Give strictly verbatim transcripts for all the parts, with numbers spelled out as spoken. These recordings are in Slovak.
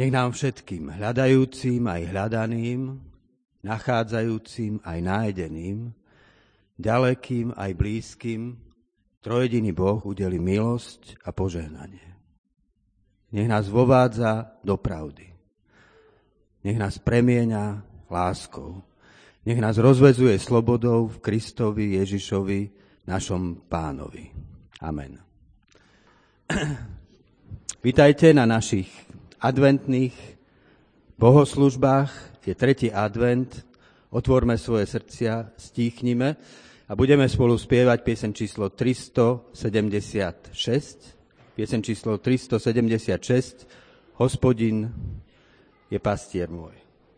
Nech nám všetkým, hľadajúcim aj hľadaným, nachádzajúcim aj nájdeným, ďalekým aj blízkym, trojediný Boh udeli milosť a požehnanie. Nech nás vovádza do pravdy. Nech nás premieňa láskou. Nech nás rozvezuje slobodou v Kristovi Ježišovi, našom Pánovi. Amen. Vítajte na našich adventných bohoslužbách. Je tretí advent. Otvorme svoje srdcia, stíchnime a budeme spolu spievať pieseň číslo tristosedemdesiatšesť. Pieseň číslo tristosedemdesiatšesť. Hospodin je pastier môj.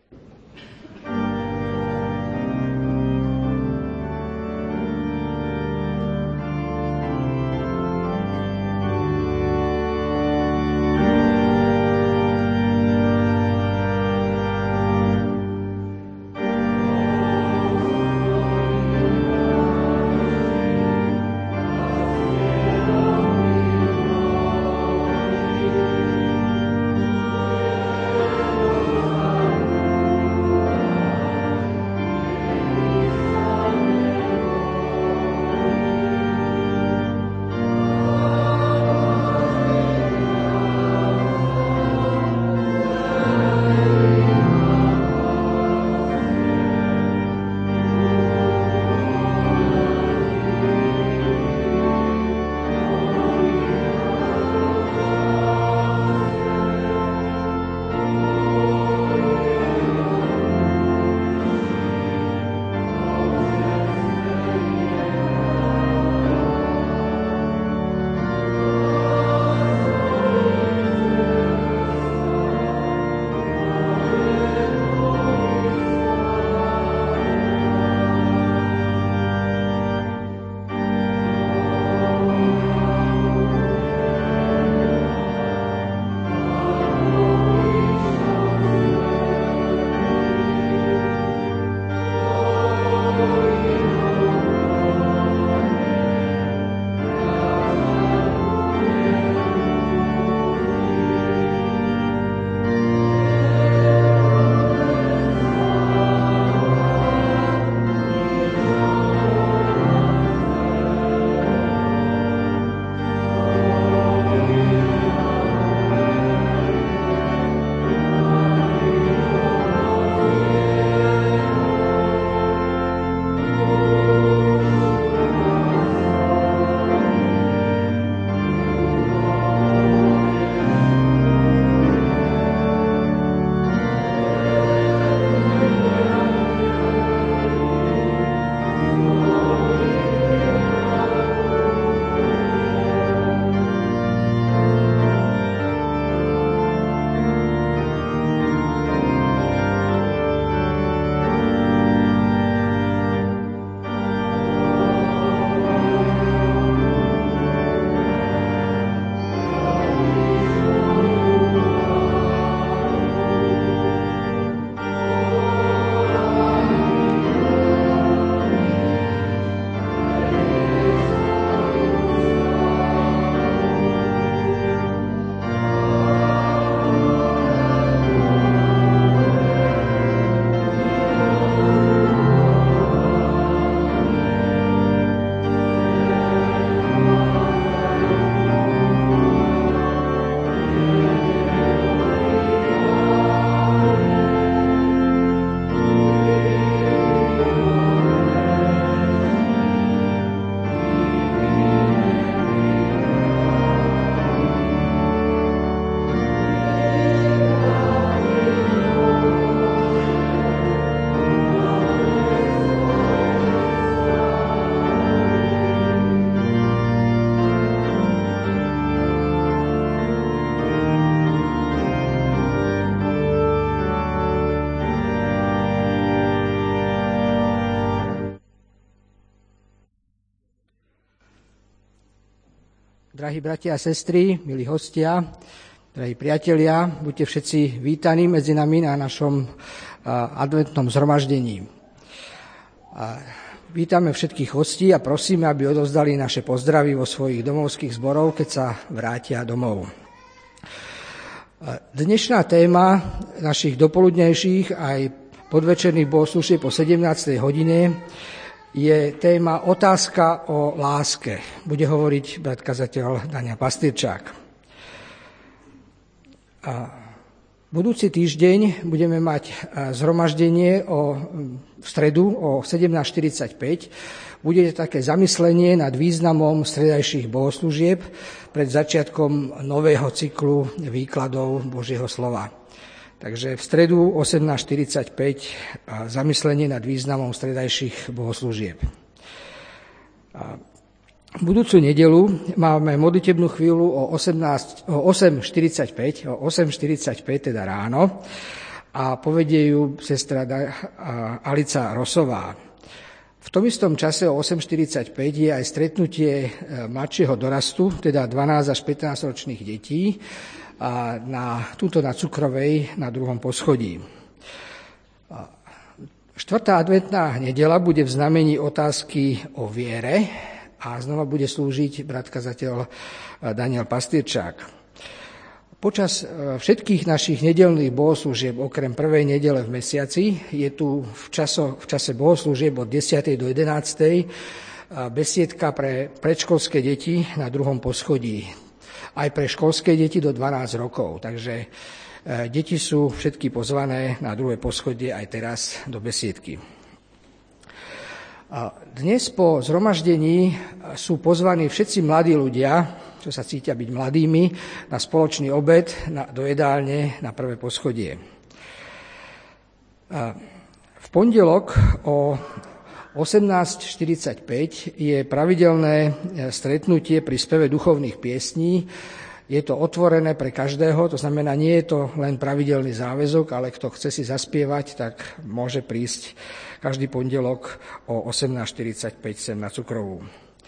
Drahí bratia a sestry, milí hostia, drahí priatelia, buďte všetci vítaní medzi nami na našom adventnom zhromaždení. Vítame všetkých hostí a prosíme, aby odovzdali naše pozdravy vo svojich domovských zboroch, keď sa vrátia domov. Dnešná téma našich dopoludnejších aj podvečerných bohoslúžieb po sedemnástej hodine je téma otázka o láske. Bude hovoriť brat kazateľ Daniel Pastýrčák. Budúci týždeň budeme mať zhromaždenie o, v stredu o sedemnásť štyridsaťpäť. Bude také zamyslenie nad významom stredajších bohoslúžieb pred začiatkom nového cyklu výkladov Božieho slova. Takže v stredu osemnásť štyridsaťpäť zamyslenie nad významom stredajších bohoslúžieb. Budúcu nedeľu máme modlitebnú chvíľu o, o osem štyridsaťpäť, o osem štyridsaťpäť teda ráno a povedie ju sestra Alica Rosová. V tom istom čase o osem štyridsaťpäť je aj stretnutie mladšieho dorastu, teda dvanásť až pätnásť ročných detí, a na, túto na Cukrovej na druhom poschodí. Štvrtá adventná nedeľa bude v znamení otázky o viere a znova bude slúžiť brat kazateľ Daniel Pastýrčák. Počas všetkých našich nedeľných bohoslúžieb, okrem prvej nedele v mesiaci, je tu v, časo, v čase bohoslúžieb od desiatej do jedenástej besiedka pre predškolské deti na druhom poschodí. Aj pre školské deti do dvanásť rokov. Takže deti sú všetky pozvané na druhé poschodie aj teraz do besiedky. Dnes po zhromaždení sú pozvaní všetci mladí ľudia, čo sa cítia byť mladými, na spoločný obed na, do jedálne na prvé poschodie. V pondelok o osemnásť štyridsaťpäť je pravidelné stretnutie pri speve duchovných piesní. Je to otvorené pre každého, to znamená, nie je to len pravidelný záväzok, ale kto chce si zaspievať, tak môže prísť každý pondelok o osemnásť štyridsaťpäť sem na Cukrovú.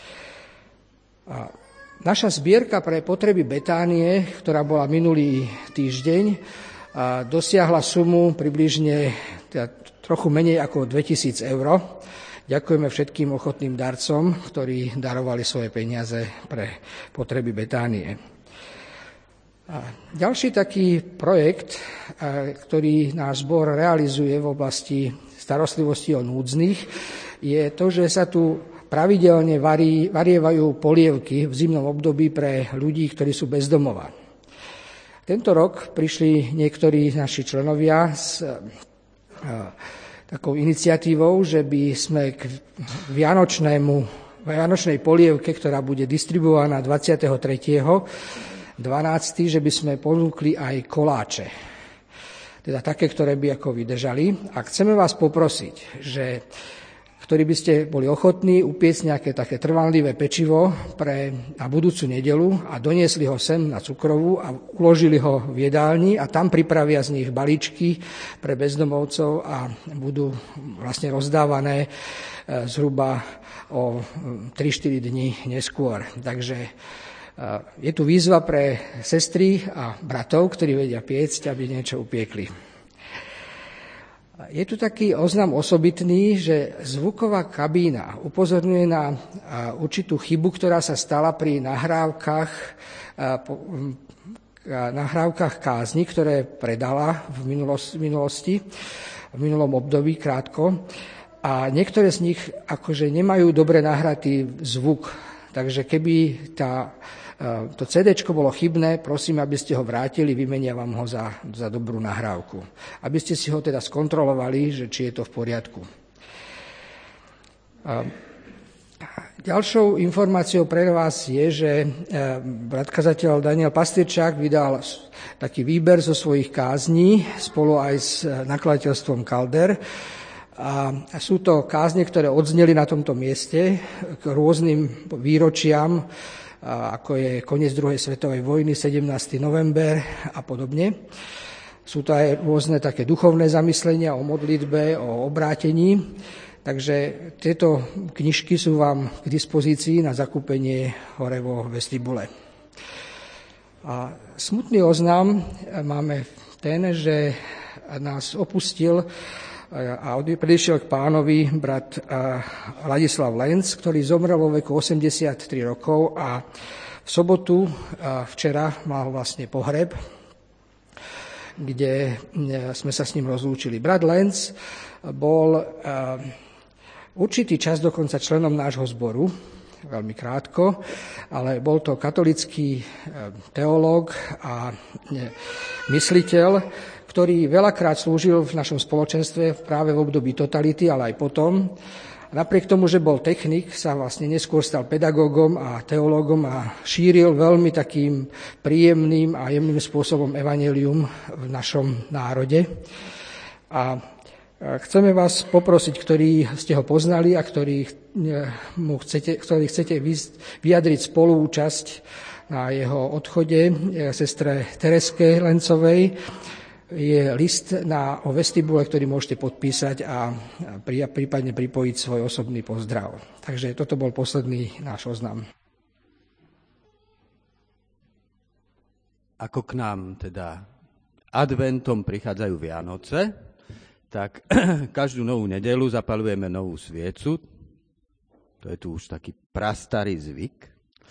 A naša zbierka pre potreby Betánie, ktorá bola minulý týždeň, dosiahla sumu približne teda trochu menej ako dvetisíc eur. Ďakujeme všetkým ochotným darcom, ktorí darovali svoje peniaze pre potreby Betánie. A ďalší taký projekt, ktorý náš zbor realizuje v oblasti starostlivosti o núdznych, je to, že sa tu pravidelne varí, varievajú polievky v zimnom období pre ľudí, ktorí sú bez domova. Tento rok prišli niektorí naši členovia s takou iniciatívou, že by sme k vianočnému, vianočnej polievke, ktorá bude distribuovaná dvadsiateho tretieho decembra, že by sme ponúkli aj koláče. Teda také, ktoré by ako vydržali. A chceme vás poprosiť, že ktorí by ste boli ochotní upiecť nejaké také trvanlivé pečivo pre, na budúcu nedeľu a doniesli ho sem na Cukrovú a uložili ho v jedálni a tam pripravia z nich balíčky pre bezdomovcov a budú vlastne rozdávané zhruba o tri štyri dní neskôr. Takže je tu výzva pre sestry a bratov, ktorí vedia piecť, aby niečo upiekli. Je tu taký oznam osobitný, že zvuková kabína upozorňuje na určitú chybu, ktorá sa stala pri nahrávkach, nahrávkach kázni, ktoré predala v minulosti, v minulom období krátko. A niektoré z nich akože nemajú dobre nahratý zvuk. Takže keby tá to cé déčko bolo chybné, prosím, aby ste ho vrátili, vymenia vám ho za, za dobrú nahrávku. Aby ste si ho teda skontrolovali, že či je to v poriadku. A ďalšou informáciou pre vás je, že brat kazateľ Daniel Pastýrčák vydal taký výber zo svojich kázní spolu aj s nakladateľstvom Kalder. A sú to kázne, ktoré odzneli na tomto mieste k rôznym výročiam, ako je koniec druhej svetovej vojny, sedemnásteho november a podobne. Sú to aj rôzne také duchovné zamyslenia o modlitbe, o obrátení. Takže tieto knižky sú vám k dispozícii na zakúpenie hore vo vestibule. A smutný oznam máme ten, že nás opustil a predišiel k pánovi brat Ladislav Lenz, ktorý zomrel vo veku osemdesiattri rokov a v sobotu včera mal vlastne pohreb. kde sme sa s ním rozlúčili. Brat Lenz bol určitý čas dokonca členom nášho zboru, veľmi krátko, ale bol to katolický teológ a mysliteľ, ktorý veľakrát slúžil v našom spoločenstve práve v období totality, ale aj potom. Napriek tomu, že bol technik, sa vlastne neskôr stal pedagógom a teológom a šíril veľmi takým príjemným a jemným spôsobom evanjelium v našom národe. A chceme vás poprosiť, ktorí ste ho poznali a ktorí, mu chcete, ktorí chcete vyjadriť spoluúčasť na jeho odchode sestre Tereske Lencovej, je list na, o vestibule, ktorý môžete podpísať a prípadne pripojiť svoj osobný pozdrav. Takže toto bol posledný náš oznam. Ako k nám teda adventom prichádzajú Vianoce, tak každú novú nedeľu zapalujeme novú sviecu. To je tu už taký prastarý zvyk.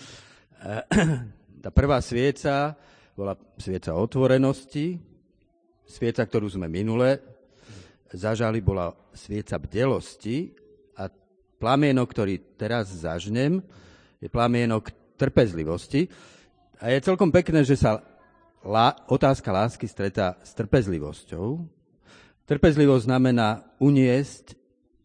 Tá prvá svieca bola svieca otvorenosti. Svieca, ktorú sme minule zažali, bola svieca bdelosti a plamienok, ktorý teraz zažnem, je plamienok trpezlivosti. A je celkom pekné, že sa lá, otázka lásky stretá s trpezlivosťou. Trpezlivosť znamená uniesť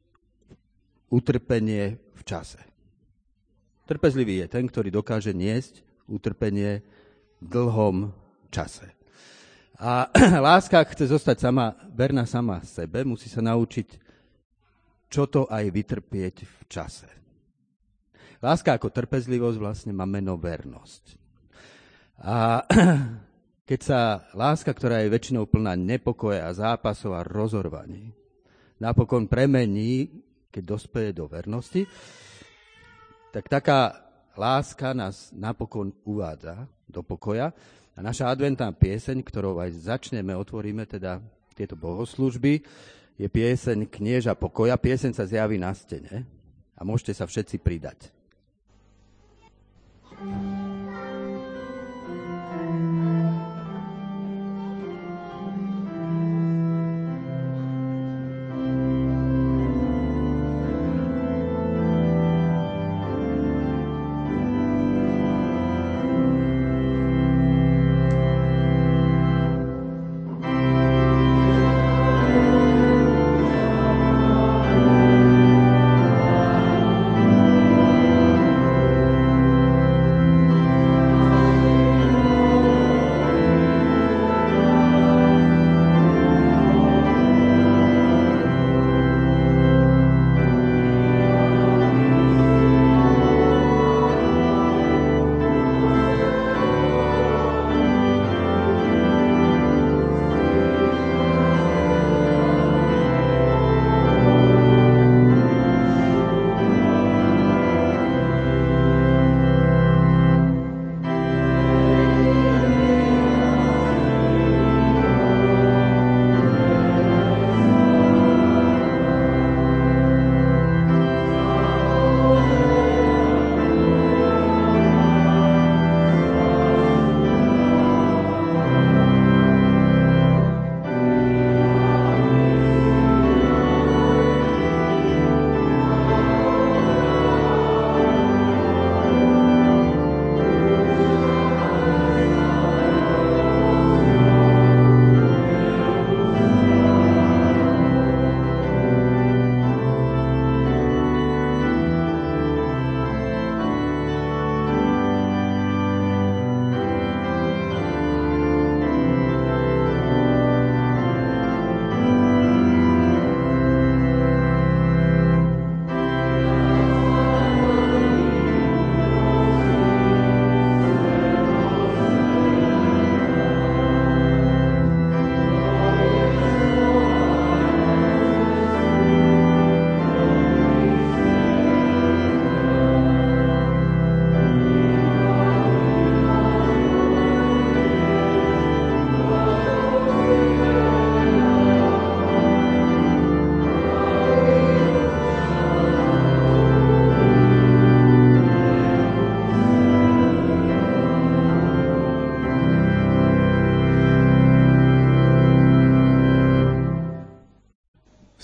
utrpenie v čase. Trpezlivý je ten, ktorý dokáže niesť utrpenie v dlhom čase. A láska, ak chce zostať sama, verná sama sebe, musí sa naučiť, čo to aj vytrpieť v čase. Láska ako trpezlivosť vlastne má meno vernosť. A keď sa láska, ktorá je väčšinou plná nepokoja a zápasov a rozorvaní, napokon premení, keď dospeje do vernosti, tak taká láska nás napokon uvádza do pokoja. A naša adventná pieseň, ktorou aj začneme, otvoríme teda tieto bohoslúžby, je pieseň Knieža pokoja. Pieseň sa zjaví na stene a môžete sa všetci pridať.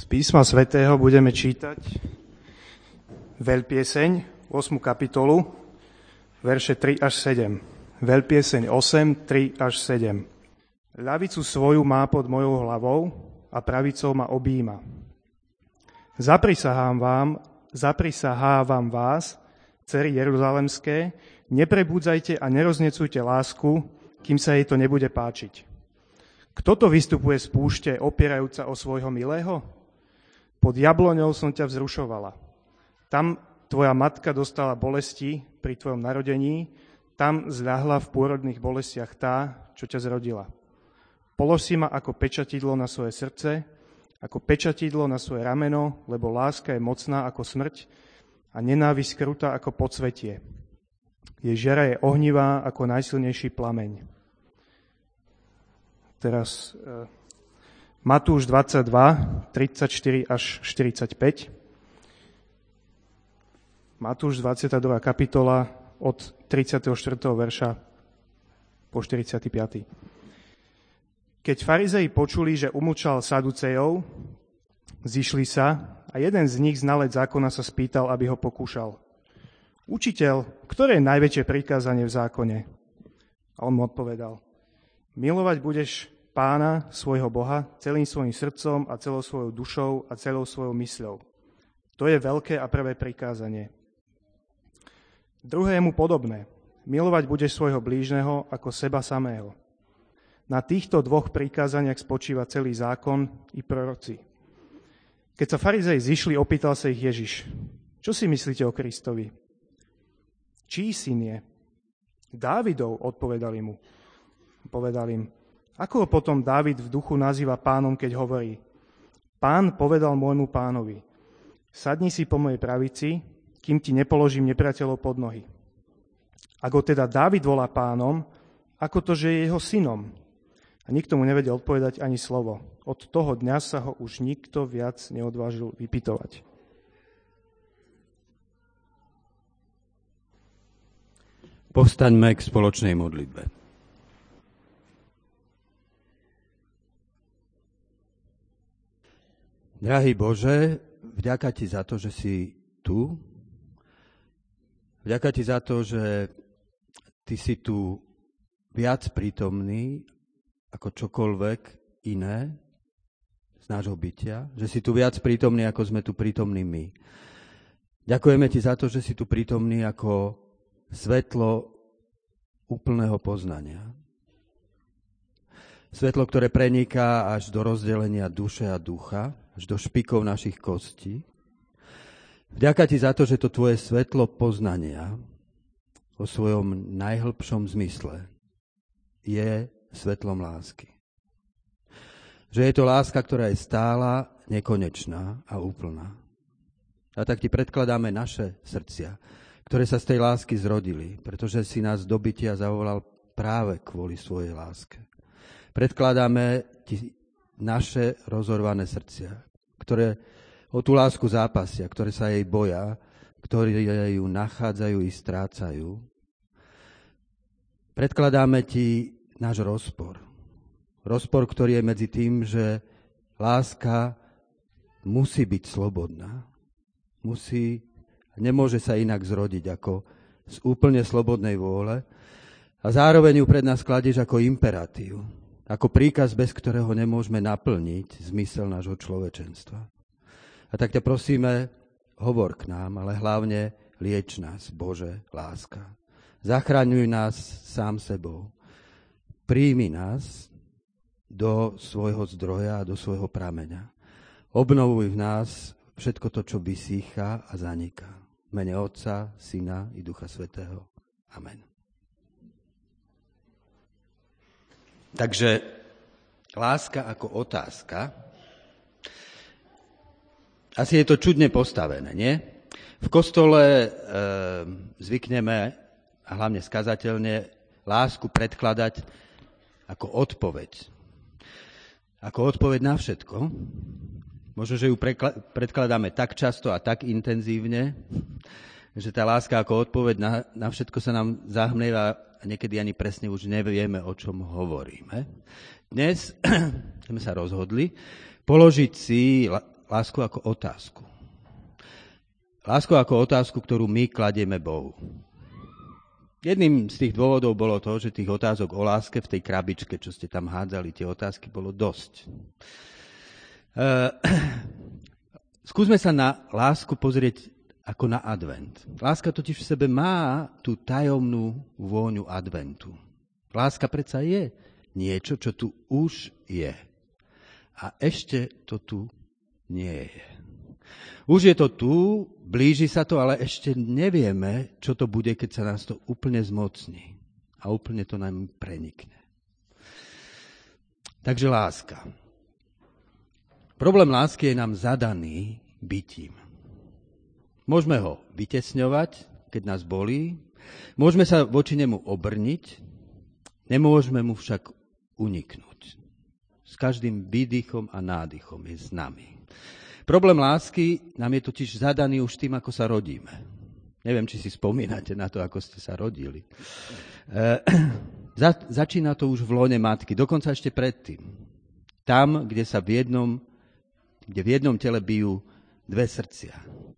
písma svätého budeme čítať Veľpieseň, ôsmu kapitolu, verše tri až sedem. Veľpieseň osem, tri až sedem. Ľavicu svoju má pod mojou hlavou a pravicou ma objíma. Zaprisahám vám, zaprisahávam vás, dcery jeruzalemské, neprebudzajte a neroznecujte lásku, kým sa jej to nebude páčiť. Kto to vystupuje z púšte, opierajúca o svojho milého? Pod jabloňou som ťa vzrušovala. Tam tvoja matka dostala bolesti pri tvojom narodení, tam zľahla v pôrodných bolestiach tá, čo ťa zrodila. Polož si ma ako pečatidlo na svoje srdce, ako pečatidlo na svoje rameno, lebo láska je mocná ako smrť a nenávisť krutá ako podsvetie. Jej žera je ohnivá ako najsilnejší plameň. Teraz e, Matúš dvadsaťdva, tridsaťštyri až štyridsaťpäť. Matúš dvadsiata druhá kapitola od tridsiateho štvrtého verša po štyridsiaty piaty. Keď farizei počuli, že umlčal Saducejov, zišli sa a jeden z nich, znalec zákona, sa spýtal, aby ho pokúšal. Učiteľ, ktoré je najväčšie prikázanie v zákone? A on mu odpovedal. Milovať budeš Pána, svojho Boha, celým svojim srdcom a celou svojou dušou a celou svojou mysľou. To je veľké a prvé prikázanie. Druhé je mu podobné. Milovať budeš svojho blížneho ako seba samého. Na týchto dvoch prikázaniach spočíva celý zákon i proroci. Keď sa farizei zišli, opýtal sa ich Ježiš. Čo si myslíte o Kristovi? Čí syn je? Dávidov, odpovedali mu. Povedal im, ako ho potom Dávid v duchu nazýva pánom, keď hovorí, Pán povedal môjmu pánovi, sadni si po mojej pravici, kým ti nepoložím nepriateľov pod nohy. Ak ho teda Dávid volá pánom, ako to, že je jeho synom? A nikto mu nevedel odpovedať ani slovo. Od toho dňa sa ho už nikto viac neodvážil vypytovať. Povstaňme k spoločnej modlitbe. Drahý Bože, vďaka Ti za to, že si tu. Vďaka Ti za to, že Ty si tu viac prítomný ako čokoľvek iné z nášho bytia. Že si tu viac prítomný, ako sme tu prítomní my. Ďakujeme Ti za to, že si tu prítomný ako svetlo úplného poznania. Svetlo, ktoré preniká až do rozdelenia duše a ducha, až do špikov našich kostí. Vďaka Ti za to, že to Tvoje svetlo poznania vo svojom najhlbšom zmysle je svetlom lásky. Že je to láska, ktorá je stála, nekonečná a úplná. A tak Ti predkladáme naše srdcia, ktoré sa z tej lásky zrodili, pretože si nás do bytia zavolal práve kvôli svojej láske. Predkladáme Ti naše rozorvané srdcia, ktoré o tú lásku zápasia, ktoré sa jej boja, ktoré ju nachádzajú i strácajú. Predkladáme Ti náš rozpor. Rozpor, ktorý je medzi tým, že láska musí byť slobodná. Musí, nemôže sa inak zrodiť ako z úplne slobodnej vôle a zároveň ju pred nás kladieš ako imperatív. Ako príkaz, bez ktorého nemôžeme naplniť zmysel nášho človečenstva. A tak ťa prosíme, hovor k nám, ale hlavne lieč nás, Bože, láska. Zachraňuj nás sám sebou. Príjmi nás do svojho zdroja a do svojho prameňa. Obnovuj v nás všetko to, čo vysýcha a zaniká. V mene Otca, Syna i Ducha Svätého. Amen. Takže láska ako otázka. Asi je to čudne postavené, nie? V kostole e, zvykneme, a hlavne skazateľne, lásku predkladať ako odpoveď. Ako odpoveď na všetko. Možno, že ju prekla- predkladáme tak často a tak intenzívne, že tá láska ako odpoveď na, na všetko sa nám zahmlieva a niekedy ani presne už nevieme, o čom hovoríme. Dnes sme sa rozhodli položiť si lásku ako otázku. Lásku ako otázku, ktorú my kladieme Bohu. Jedným z tých dôvodov bolo to, že tých otázok o láske v tej krabičke, čo ste tam hádzali, tie otázky bolo dosť. Uh, skúsme sa na lásku pozrieť ako na advent. Láska totiž v sebe má tú tajomnú vôňu adventu. Láska predsa je niečo, čo tu už je. A ešte to tu nie je. Už je to tu, blíži sa to, ale ešte nevieme, čo to bude, keď sa nás to úplne zmocní. A úplne to nám prenikne. Takže láska. Problém lásky je nám zadaný bytím. Môžeme ho vytesňovať, keď nás bolí. Môžeme sa voči nemu obrniť. Nemôžeme mu však uniknúť. S každým výdychom a nádychom je s nami. Problém lásky nám je totiž zadaný už tým, ako sa rodíme. Neviem, či si spomínate na to, ako ste sa rodili. E, za, začína to už v lone matky, dokonca ešte predtým. Tam, kde sa v jednom, kde v jednom tele bijú dve srdcia.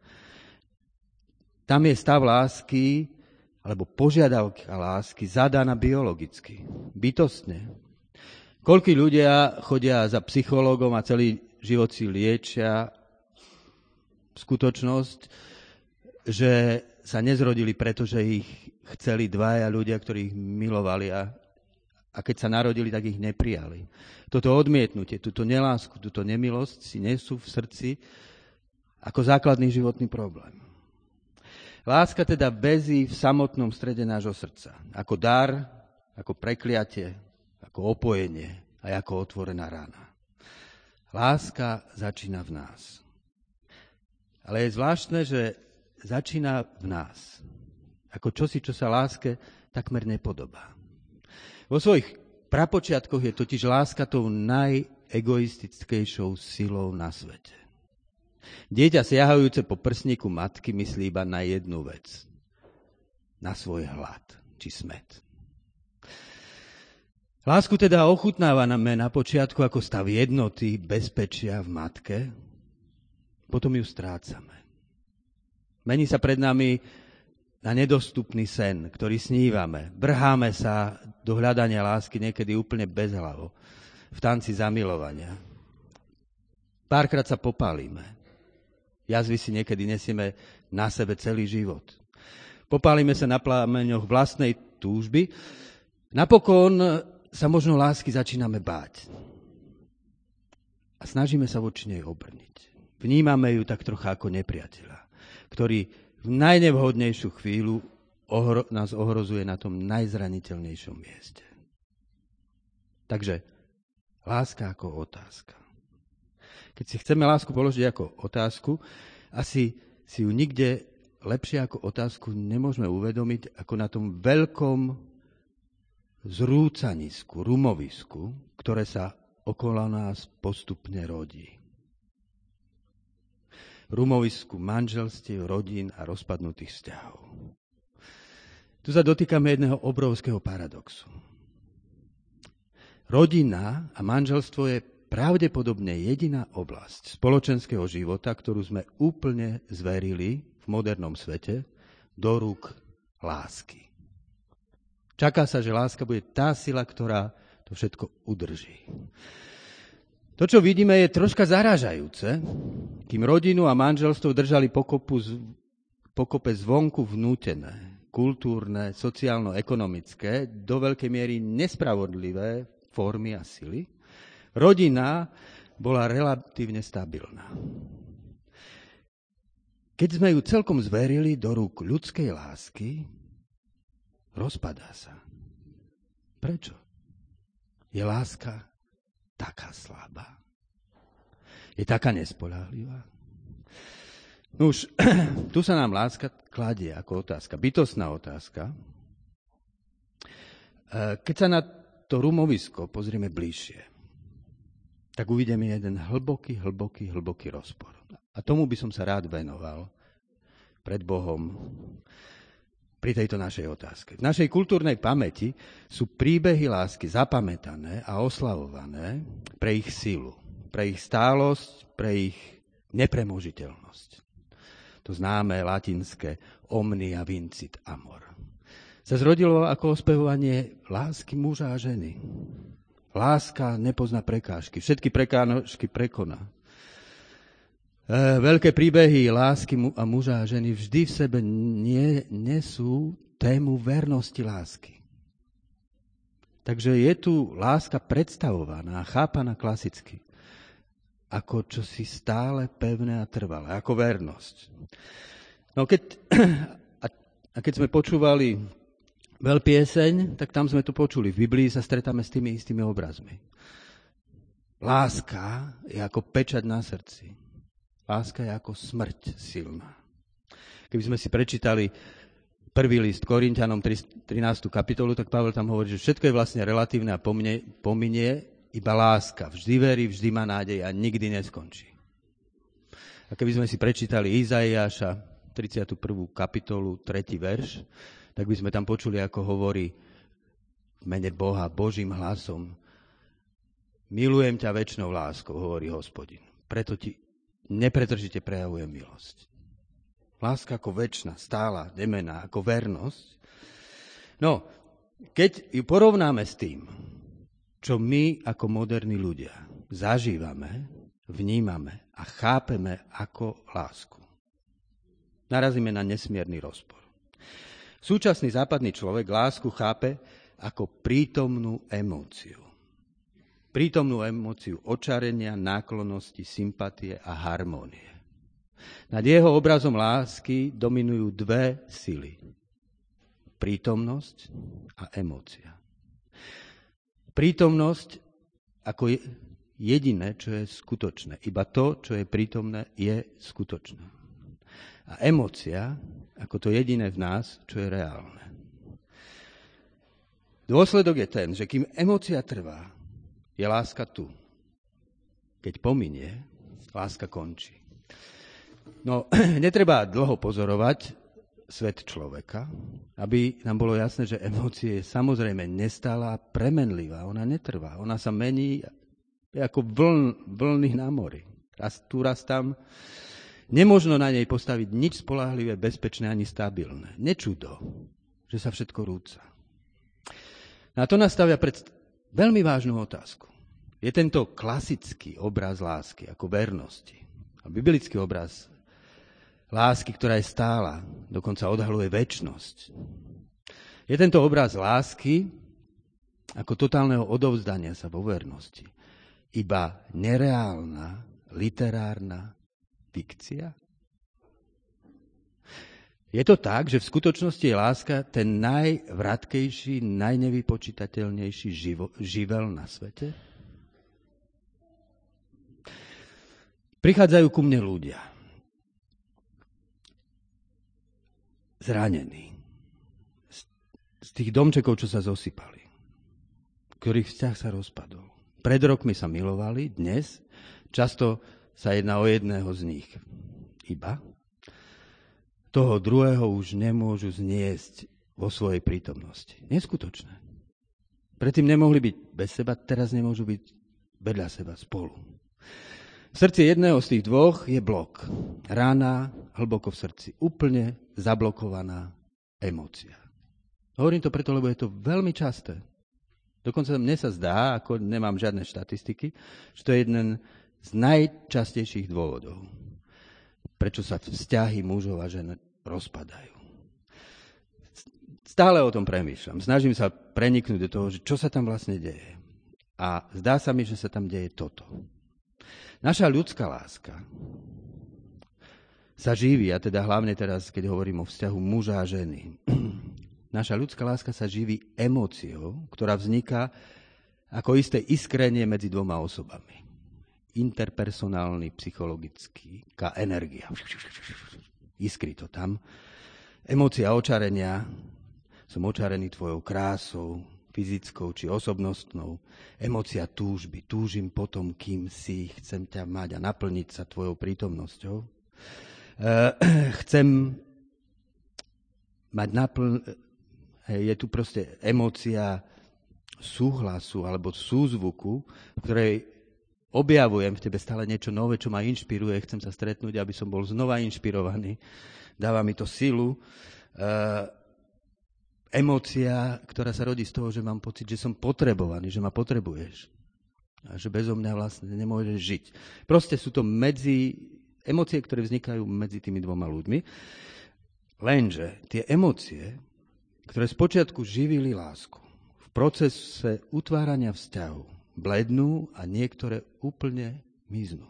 Tam je stav lásky, alebo požiadavka lásky zadaná biologicky, bytostne. Koľkí ľudia chodia za psychológom a celý život si liečia skutočnosť, že sa nezrodili, pretože ich chceli dvaja ľudia, ktorí ich milovali a, a keď sa narodili, tak ich neprijali. Toto odmietnutie, túto nelásku, túto nemilosť si nesú v srdci ako základný životný problém. Láska teda väzí v samotnom strede nášho srdca. Ako dar, ako prekliatie, ako opojenie a ako otvorená rána. Láska začína v nás. Ale je zvláštne, že začína v nás. Ako čosi, čo sa láske takmer nepodobá. Vo svojich prapočiatkoch je totiž láska tou najegoistickejšou silou na svete. Dieťa siahajúce po prsníku matky myslí iba na jednu vec. Na svoj hlad, či smäd. Lásku teda ochutnávame na počiatku ako stav jednoty, bezpečia v matke, potom ju strácame. Mení sa pred nami na nedostupný sen, ktorý snívame. Vrháme sa do hľadania lásky niekedy úplne bezhlavo, v tanci zamilovania. Párkrát sa popálime. Jazvy si niekedy nesieme na sebe celý život. Popálime sa na plameňoch vlastnej túžby. Napokon sa možno lásky začíname báť. A snažíme sa voči nej obrniť. Vnímame ju tak trocha ako nepriateľa, ktorý v najnevhodnejšiu chvíľu ohro- nás ohrozuje na tom najzraniteľnejšom mieste. Takže láska ako otázka. Keď si chceme lásku položiť ako otázku, asi si ju nikde lepšie ako otázku nemôžeme uvedomiť ako na tom veľkom zrúcanisku, rumovisku, ktoré sa okolo nás postupne rodí. Rumovisku manželstiev, rodín a rozpadnutých vzťahov. Tu sa dotýkame jedného obrovského paradoxu. Rodina a manželstvo je pravdepodobne jediná oblasť spoločenského života, ktorú sme úplne zverili v modernom svete do rúk lásky. Čaká sa, že láska bude tá sila, ktorá to všetko udrží. To, čo vidíme, je troška zarážajúce, kým rodinu a manželstvo držali pokopu, pokope zvonku vnútené, kultúrne, sociálno-ekonomické, do veľkej miery nespravodlivé formy a sily. Rodina bola relatívne stabilná. Keď sme ju celkom zverili do rúk ľudskej lásky, rozpadá sa. Prečo? Je láska taká slabá? Je taká nespoľahlivá? No už, tu sa nám láska kladie ako otázka, bytostná otázka. Keď sa na to rumovisko pozrieme bližšie, tak uvidíme jeden hlboký, hlboký, hlboký rozpor. A tomu by som sa rád venoval pred Bohom pri tejto našej otázke. V našej kultúrnej pamäti sú príbehy lásky zapamätané a oslavované pre ich silu, pre ich stálosť, pre ich Nepremožiteľnosť. To známe latinské omnia vincit amor. Sa zrodilo ako ospevovanie lásky muža a ženy. Láska nepozná prekážky. Všetky prekážky prekoná. E, veľké príbehy lásky a muža a ženy vždy v sebe nie, nesú tému vernosti lásky. Takže je tu láska predstavovaná, chápaná klasicky, ako čosi stále pevné a trvalé, ako vernosť. No keď, a, a keď sme počúvali veľpieseň, tak tam sme to počuli. V Biblii sa stretáme s tými istými obrazmi. Láska je ako pečať na srdci. Láska je ako smrť silná. Keby sme si prečítali prvý list Korinťanom trinástu kapitolu, tak Pavel tam hovorí, že všetko je vlastne relatívne a pominie, pominie iba láska. Vždy verí, vždy má nádej a nikdy neskončí. A keby sme si prečítali Izaiáša tridsiatu prvú kapitolu, tretí verš, tak by sme tam počuli, ako hovorí v mene Boha, Božím hlasom: milujem ťa večnou láskou, hovorí Hospodin. Preto ti nepretržite prejavujem milosť. Láska ako večná, stála, nemenná, ako vernosť. No, keď ju porovnáme s tým, čo my ako moderní ľudia zažívame, vnímame a chápeme ako lásku, narazíme na nesmierny rozpor. Súčasný západný človek lásku chápe ako prítomnú emóciu. Prítomnú emóciu očarenia, náklonnosti, sympatie a harmónie. Nad jeho obrazom lásky dominujú dve sily. Prítomnosť a emócia. Prítomnosť ako jediné, čo je skutočné. Iba to, čo je prítomné, je skutočné. A emócia ako to jediné v nás, čo je reálne. Dôsledok je ten, že kým emócia trvá, je láska tu. Keď pominie, láska končí. No, netreba dlho pozorovať svet človeka, aby nám bolo jasné, že emócie je samozrejme nestála a premenlivá. Ona netrvá. Ona sa mení ako vln, vlny na mori. Raz tu, raz tam. Nemožno na nej postaviť nič spoľahlivé, bezpečné ani stabilné. Nečudo, že sa všetko rúca. A to nastavia pred veľmi vážnu otázku. Je tento klasický obraz lásky ako vernosti a biblický obraz lásky, ktorá je stála, dokonca odhaľuje večnosť. Je tento obraz lásky ako totálneho odovzdania sa vo vernosti iba nereálna, literárna fikcia? Je to tak, že v skutočnosti je láska ten najvratkejší, najnevypočítateľnejší živo, živel na svete? Prichádzajú ku mne ľudia. Zranení. Z, z tých domčekov, čo sa zosypali. Ktorých vzťah sa rozpadol. Pred rokmi sa milovali, dnes často sa jedná o jedného z nich. Iba toho druhého už nemôžu zniesť vo svojej prítomnosti. Neskutočné. Predtým nemohli byť bez seba, teraz nemôžu byť vedľa seba spolu. V srdci jedného z tých dvoch je blok. Rána hlboko v srdci. Úplne zablokovaná emócia. Hovorím to preto, lebo je to veľmi časté. Dokonca mne sa zdá, ako nemám žiadne štatistiky, že to je jeden z najčastejších dôvodov, prečo sa vzťahy mužov a žen rozpadajú. Stále o tom premýšľam. Snažím sa preniknúť do toho, že čo sa tam vlastne deje. A zdá sa mi, že sa tam deje toto. Naša ľudská láska sa živí, a teda hlavne teraz, keď hovorím o vzťahu muža a ženy, naša ľudská láska sa živí emóciou, ktorá vzniká ako isté iskrenie medzi dvoma osobami. Interpersonálny, psychologický, ká energia. Iskry to tam. Emócia očarenia. Som očarený tvojou krásou, fyzickou či osobnostnou. Emócia túžby. Túžim potom, kým si. Chcem ťa mať a naplniť sa tvojou prítomnosťou. E, chcem mať naplň... Je tu proste emócia súhlasu alebo súzvuku, v ktorej objavujem v tebe stále niečo nové, čo ma inšpiruje, chcem sa stretnúť, aby som bol znova inšpirovaný. Dáva mi to silu. Uh, emócia, ktorá sa rodí z toho, že mám pocit, že som potrebovaný, že ma potrebuješ. A že bezo mňa vlastne nemôžeš žiť. Proste sú to medzi, emócie, ktoré vznikajú medzi tými dvoma ľuďmi. Lenže tie emócie, ktoré spočiatku živili lásku, v procese utvárania vzťahu blednú a niektoré úplne miznú.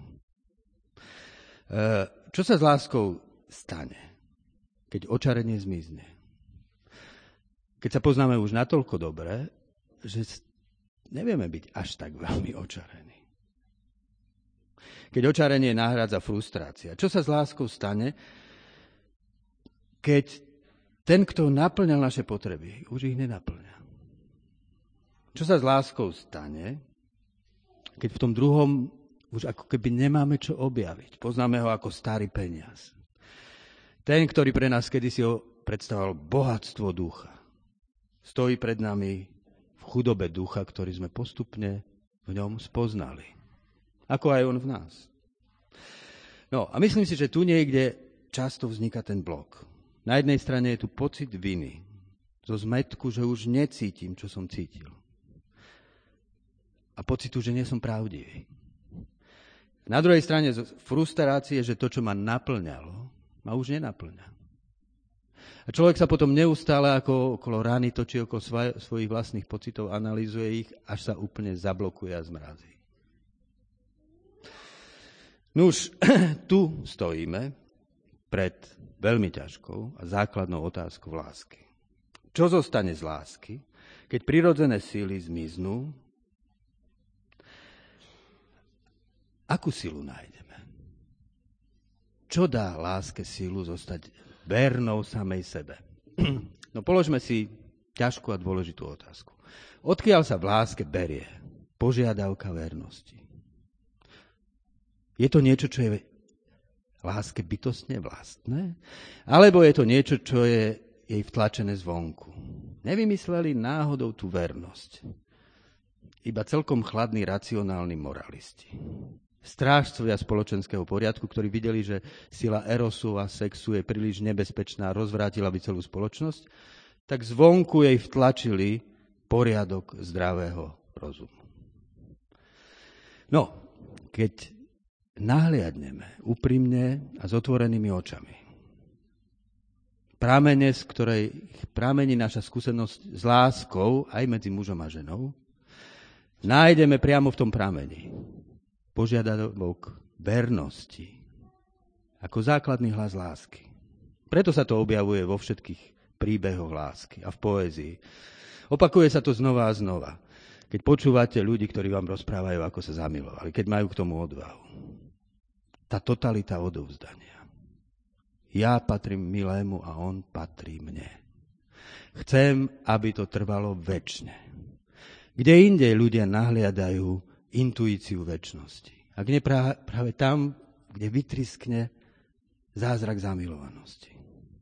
Čo sa s láskou stane, keď očarenie zmizne? Keď sa poznáme už natoľko dobre, že nevieme byť až tak veľmi očarení. Keď očarenie nahrádza frustrácia. Čo sa s láskou stane, keď ten, kto naplňal naše potreby, už ich nenaplňa? Čo sa s láskou stane, keď v tom druhom už ako keby nemáme čo objaviť? Poznáme ho ako starý peniaz. Ten, ktorý pre nás kedysi predstavoval bohatstvo ducha, stojí pred nami v chudobe ducha, ktorý sme postupne v ňom spoznali. Ako aj on v nás. No a myslím si, že tu niekde často vzniká ten blok. Na jednej strane je tu pocit viny, zo zmätku, že už necítim, čo som cítil. A pocitu, že nie som pravdivý. Na druhej strane frustrácie, že to, čo ma naplňalo, ma už nenaplňa. A človek sa potom neustále ako okolo rány točí okolo svoj, svojich vlastných pocitov, analýzuje ich, až sa úplne zablokuje a zmrazí. Nuž, tu stojíme pred veľmi ťažkou a základnou otázkou lásky. Čo zostane z lásky, keď prirodzené síly zmiznú? Akú silu nájdeme? Čo dá láske silu zostať vernou samej sebe? No položme si ťažkú a dôležitú otázku. Odkiaľ sa v láske berie požiadavka vernosti? Je to niečo, čo je láske bytostne vlastné? Alebo je to niečo, čo je jej vtlačené zvonku? Nevymysleli náhodou tú vernosť iba celkom chladní racionálni moralisti. Strážcovia spoločenského poriadku, ktorí videli, že sila erosu a sexu je príliš nebezpečná, rozvrátila by celú spoločnosť, tak zvonku jej vtlačili poriadok zdravého rozumu. No, keď nahliadneme úprimne a s otvorenými očami, prámene, z ktorej prámení naša skúsenosť s láskou aj medzi mužom a ženou, nájdeme priamo v tom pramení požiadavok vernosti ako základný hlas lásky. Preto sa to objavuje vo všetkých príbehoch lásky a v poézii. Opakuje sa to znova a znova. Keď počúvate ľudí, ktorí vám rozprávajú, ako sa zamilovali, keď majú k tomu odvahu. Tá totalita odovzdania. Ja patrím milému a on patrí mne. Chcem, aby to trvalo večne. Kde inde ľudia nahliadajú intuíciu večnosti. Ak nie práve tam, kde vytriskne zázrak zamilovanosti.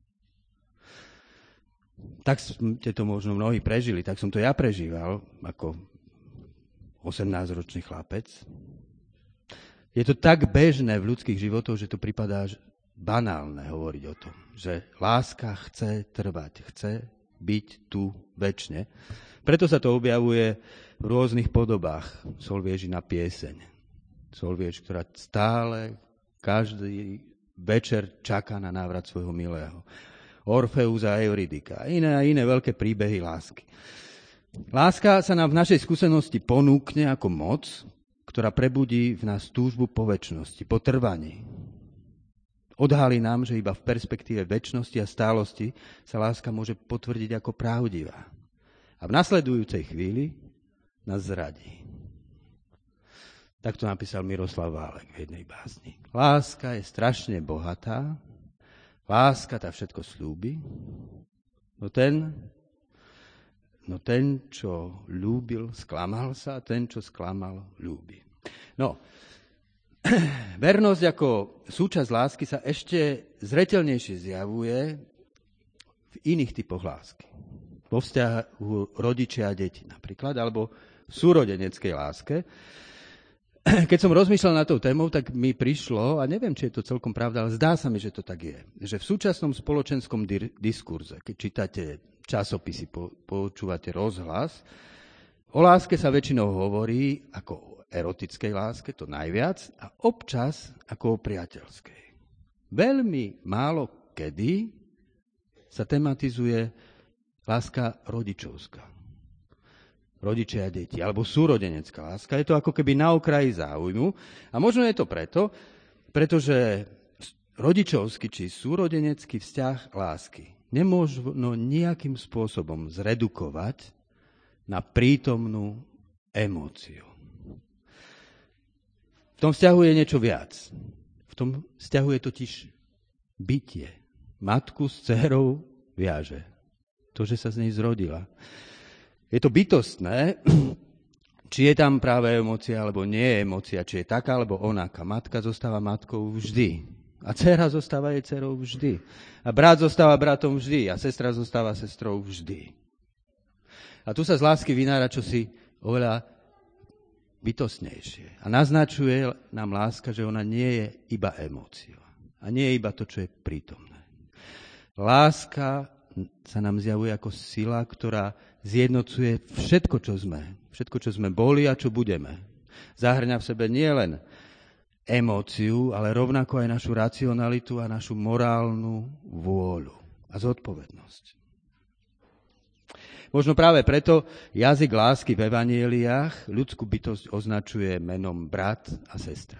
Tak ste to možno mnohí prežili, tak som to ja prežíval ako osemnásťročný chlapec. Je to tak bežné v ľudských životoch, že to pripadá banálne hovoriť o tom, že láska chce trvať, chce byť tu večne. Preto sa to objavuje v rôznych podobách. Solviežina pieseň. Solviež, ktorá stále každý večer čaká na návrat svojho milého. Orfeus a Eurydika. A iné a iné veľké príbehy lásky. Láska sa nám v našej skúsenosti ponúkne ako moc, ktorá prebudí v nás túžbu po večnosti, po trvaní. Odhalí nám, že iba v perspektíve večnosti a stálosti sa láska môže potvrdiť ako pravdivá. A v nasledujúcej chvíli nás zradí. Tak to napísal Miroslav Válek v jednej básni. Láska je strašne bohatá, láska tá všetko sľúbi, no ten, no ten, čo ľúbil, sklamal sa, a ten, čo sklamal, ľúbi. No, vernosť ako súčasť lásky sa ešte zreteľnejšie zjavuje v iných typoch lásky. Vo vzťahu rodičia a deti napríklad, alebo v súrodeneckej láske. keď som rozmýšľal nad tou témou, tak mi prišlo, a neviem, či je to celkom pravda, ale zdá sa mi, že to tak je, že v súčasnom spoločenskom dir- diskurze, keď čítate časopisy, po- počúvate rozhlas, o láske sa väčšinou hovorí ako o erotickej láske, to najviac, a občas ako o priateľskej. Veľmi málo kedy sa tematizuje láska rodičovská. Rodičia a deti, alebo súrodenecká láska. Je to ako keby na okraji záujmu. A možno je to preto, pretože rodičovský či súrodenecký vzťah lásky nemôžno nejakým spôsobom zredukovať na prítomnú emóciu. V tom vzťahu je niečo viac. V tom vzťahu je totiž bytie. Matku s dcérou viaže. To, že sa z nej zrodila. Je to bytostné, či je tam práve emócia, alebo nie je emócia, či je taká, alebo onaká. Matka zostáva matkou vždy. A dcéra zostáva jej dcérou vždy. A brat zostáva bratom vždy. A sestra zostáva sestrou vždy. A tu sa z lásky vynára čosi oveľa bytostnejšie. A naznačuje nám láska, že ona nie je iba emócia. A nie je iba to, čo je prítomné. Láska sa nám zjavuje ako sila, ktorá zjednocuje všetko, čo sme. Všetko, čo sme boli a čo budeme. Zahŕňa v sebe nielen emóciu, ale rovnako aj našu racionalitu a našu morálnu vôľu a zodpovednosť. Možno práve preto jazyk lásky v evanjeliách ľudskú bytosť označuje menom brat a sestra.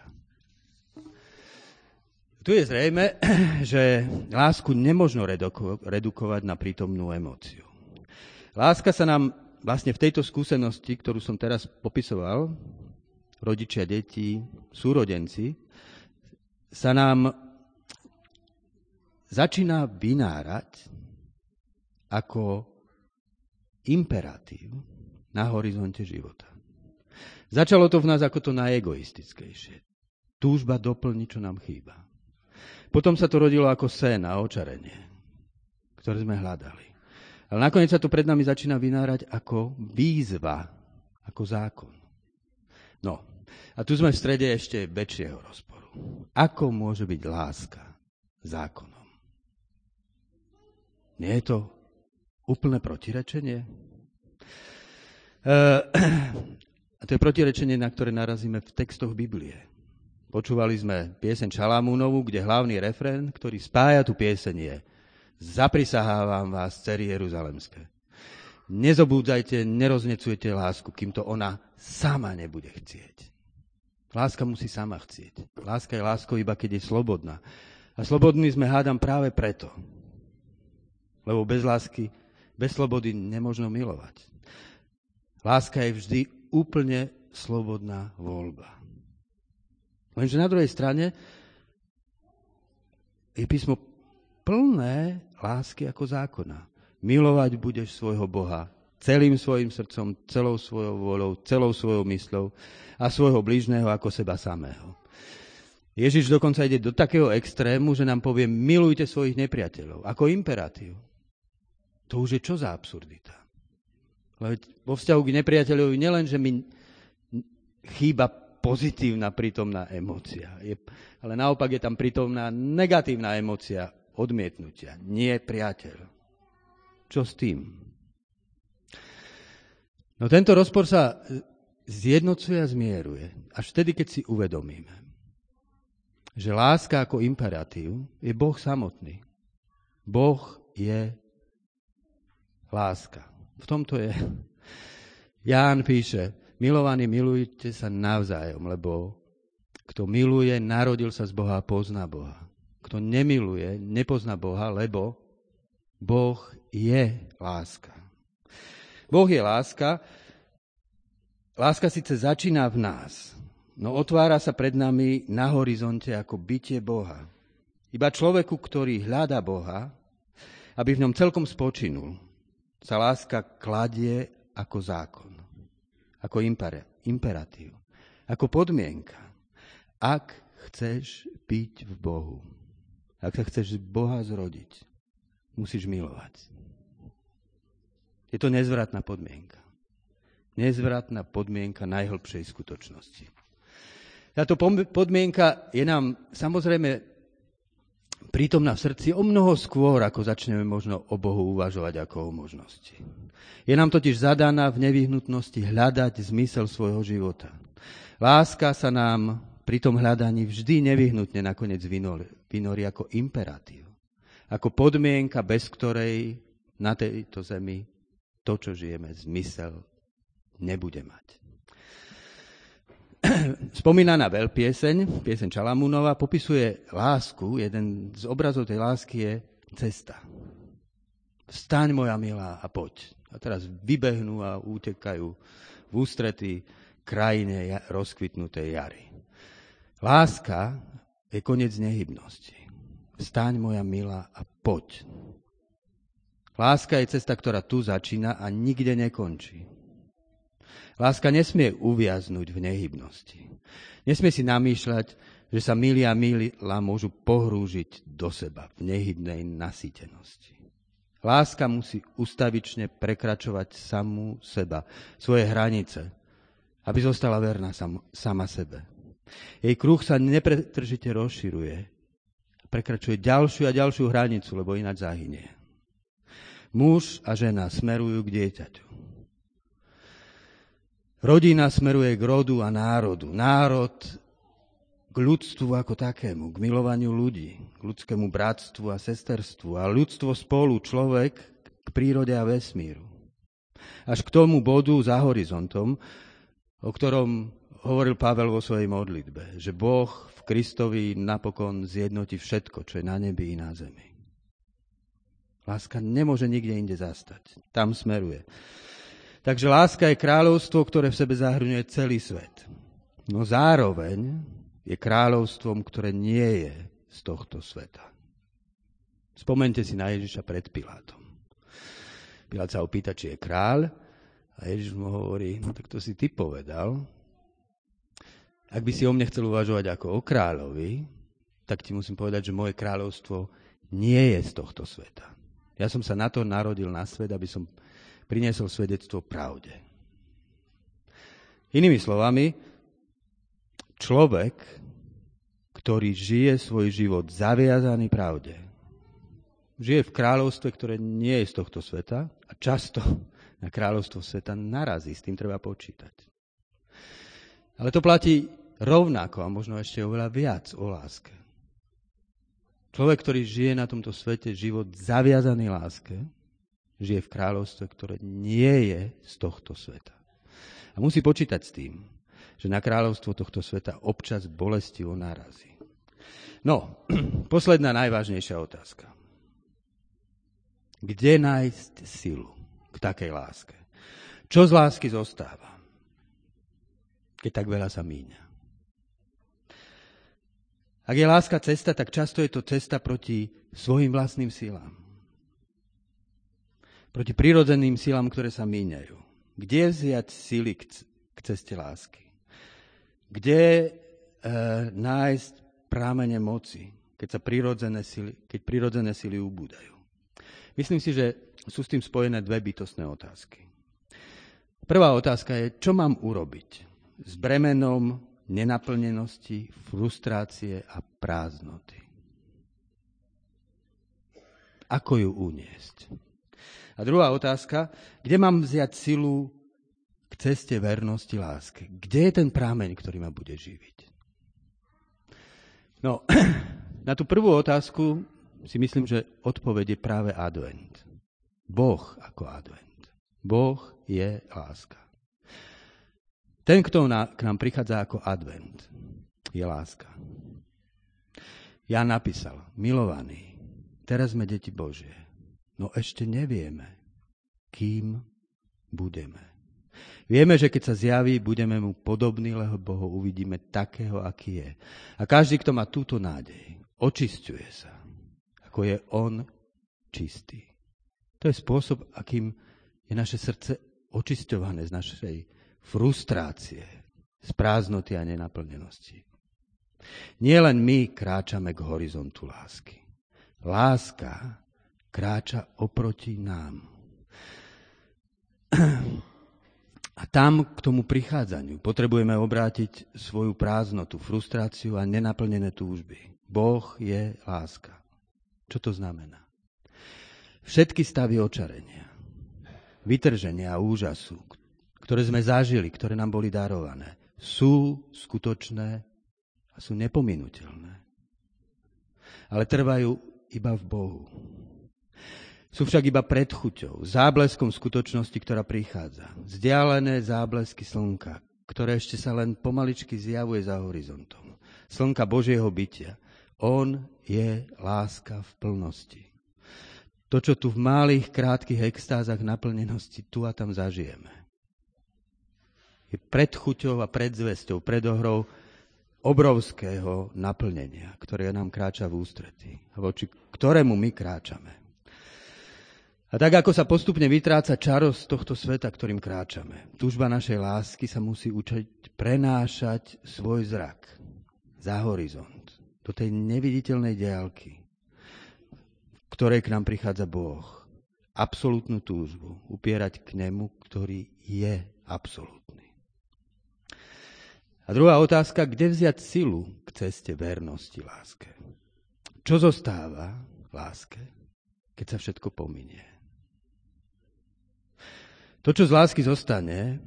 Tu je zrejme, že lásku nemožno redukovať na prítomnú emóciu. Láska sa nám vlastne v tejto skúsenosti, ktorú som teraz popisoval, rodičia, deti, súrodenci, sa nám začína vynárať ako imperatív na horizonte života. Začalo to v nás ako to najegoistickejšie. Túžba doplniť, čo nám chýba. Potom sa to rodilo ako sen a očarenie, ktoré sme hľadali. Ale nakoniec sa to pred nami začína vynárať ako výzva, ako zákon. No, a tu sme v strede ešte väčšieho rozporu. Ako môže byť láska zákonom? Nie je to úplné protirečenie? E, a to je protirečenie, na ktoré narazíme v textoch Biblie. Počúvali sme pieseň Šalamúnovu, kde hlavný refrén, ktorý spája tú pieseň, je: Zaprisahávam vás, dcery Jeruzalemské. Nezobúdzajte, neroznecujte lásku, kým to ona sama nebude chcieť. Láska musí sama chcieť. Láska je láskou iba keď je slobodná. A slobodní sme, hádam, práve preto. Lebo bez lásky, bez slobody nemožno milovať. Láska je vždy úplne slobodná voľba. Lenže na druhej strane je písmo plné lásky ako zákona. Milovať budeš svojho Boha celým svojim srdcom, celou svojou vôľou, celou svojou mysľou a svojho blížneho ako seba samého. Ježiš dokonca ide do takého extrému, že nám povie: milujte svojich nepriateľov ako imperatív. To už je čo za absurdita? Lebo vo vzťahu k nepriateľovi nielen, že mi chýba pozitívna prítomná emócia, je, ale naopak je tam prítomná negatívna emócia odmietnutia. Nie priateľ. Čo s tým? No tento rozpor sa zjednocuje a zmieruje až vtedy, keď si uvedomíme, že láska ako imperatív je Boh samotný. Boh je láska. V tomto je. Ján píše: milovaní, milujte sa navzájom, lebo kto miluje, narodil sa z Boha a pozná Boha. Kto nemiluje, nepozná Boha, lebo Boh je láska. Boh je láska. Láska síce začína v nás, no otvára sa pred nami na horizonte ako bytie Boha. Iba človeku, ktorý hľadá Boha, aby v ňom celkom spočinul, sa láska kladie ako zákon. Ako imperatív, ako podmienka. Ak chceš byť v Bohu, ak sa chceš z Boha zrodiť, musíš milovať. Je to nezvratná podmienka. Nezvratná podmienka najhlbšej skutočnosti. Táto podmienka je nám samozrejme prítomná v srdci o mnoho skôr, ako začneme možno o Bohu uvažovať ako o možnosti. Je nám totiž zadaná v nevyhnutnosti hľadať zmysel svojho života. Láska sa nám pri tom hľadaní vždy nevyhnutne nakoniec vynorí, vynorí ako imperatív. Ako podmienka, bez ktorej na tejto zemi to, čo žijeme, zmysel nebude mať. Spomínaná veľpieseň, pieseň Šalamúnova, popisuje lásku. Jeden z obrazov tej lásky je cesta. Vstaň, moja milá, a poď. A teraz vybehnú a utekajú v ústretí krajine rozkvitnutej jary. Láska je koniec nehybnosti. Vstaň, moja milá, a poď. Láska je cesta, ktorá tu začína a nikde nekončí. Láska nesmie uviaznúť v nehybnosti. Nesmie si namýšľať, že sa milí a milá môžu pohrúžiť do seba v nehybnej nasýtenosti. Láska musí ustavične prekračovať samú seba, svoje hranice, aby zostala verná sam, sama sebe. Jej kruh sa nepretržite rozširuje, prekračuje ďalšiu a ďalšiu hranicu, lebo ináč zahynie. Muž a žena smerujú k dieťaťu. Rodina smeruje k rodu a národu. Národ k ľudstvu ako takému, k milovaniu ľudí, k ľudskému bratstvu a sesterstvu. A ľudstvo spolu, človek k prírode a vesmíru. Až k tomu bodu za horizontom, o ktorom hovoril Pavel vo svojej modlitbe, že Boh v Kristovi napokon zjednotí všetko, čo je na nebi i na zemi. Láska nemôže nikde inde zastať. Tam smeruje. Takže láska je kráľovstvo, ktoré v sebe zahrňuje celý svet. No zároveň je kráľovstvom, ktoré nie je z tohto sveta. Spomeňte si na Ježiša pred Pilátom. Pilát sa opýta, či je kráľ, a Ježiš mu hovorí, no tak to si ty povedal. Ak by si o mne chcel uvažovať ako o kráľovi, tak ti musím povedať, že moje kráľovstvo nie je z tohto sveta. Ja som sa na to narodil na svet, aby som priniesol svedectvo pravde. Inými slovami, človek, ktorý žije svoj život zaviazaný pravde, žije v kráľovstve, ktoré nie je z tohto sveta a často na kráľovstvo sveta narazí, s tým treba počítať. Ale to platí rovnako a možno ešte oveľa viac o láske. Človek, ktorý žije na tomto svete život zaviazaný láske, žije v kráľovstve, ktoré nie je z tohto sveta. A musí počítať s tým, že na kráľovstvo tohto sveta občas bolestivo narazí. No, posledná najvážnejšia otázka. Kde nájsť silu k takej láske? Čo z lásky zostáva, keď tak veľa sa míňa? Ak je láska cesta, tak často je to cesta proti svojim vlastným silám. Proti prirodzeným silám, ktoré sa míňajú. Kde vziať sily k, c- k ceste lásky? Kde e, nájsť prámene moci, keď sa prirodzené sily, keď prirodzené sily ubúdajú? Myslím si, že sú s tým spojené dve bytostné otázky. Prvá otázka je, čo mám urobiť s bremenom nenaplnenosti, frustrácie a prázdnoty? Ako ju uniesť? A druhá otázka, kde mám vziať silu k ceste vernosti láske? Kde je ten prámeň, ktorý ma bude živiť? No, na tú prvú otázku si myslím, že odpoveď je práve advent. Boh ako advent. Boh je láska. Ten, kto na, k nám prichádza ako advent, je láska. Ján napísal, milovaní, teraz sme deti Božie. No ešte nevieme, kým budeme. Vieme, že keď sa zjaví, budeme mu podobní, lebo ho uvidíme takého, aký je. A každý, kto má túto nádej, očisťuje sa, ako je on čistý. To je spôsob, akým je naše srdce očisťované z našej frustrácie, z prázdnoty a nenaplnenosti. Nie len my kráčame k horizontu lásky. Láska kráča oproti nám. A tam k tomu prichádzaniu potrebujeme obrátiť svoju prázdnotu, frustráciu a nenaplnené túžby. Boh je láska. Čo to znamená? Všetky stavy očarenia, vytrženia a úžasu, ktoré sme zažili, ktoré nám boli darované, sú skutočné a sú nepominuteľné. Ale trvajú iba v Bohu. Sú však iba predchuťou, zábleskom skutočnosti, ktorá prichádza. Vzdialené záblesky slnka, ktoré ešte sa len pomaličky zjavuje za horizontom. Slnka Božieho bytia. On je láska v plnosti. To, čo tu v malých, krátkych extázach naplnenosti tu a tam zažijeme. Je predchuťou a predzvesťou, predohrou obrovského naplnenia, ktoré nám kráča v ústretí, voči ktorému my kráčame. A tak, ako sa postupne vytráca čaro z tohto sveta, ktorým kráčame, túžba našej lásky sa musí učiť prenášať svoj zrak za horizont, do tej neviditeľnej diaľky, v ktorej k nám prichádza Boh. Absolútnu túžbu upierať k nemu, ktorý je absolútny. A druhá otázka, kde vziať silu k ceste vernosti láske? Čo zostáva láske, keď sa všetko pominie? To, čo z lásky zostane,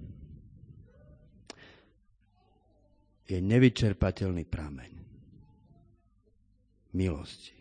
je nevyčerpateľný prameň milosti.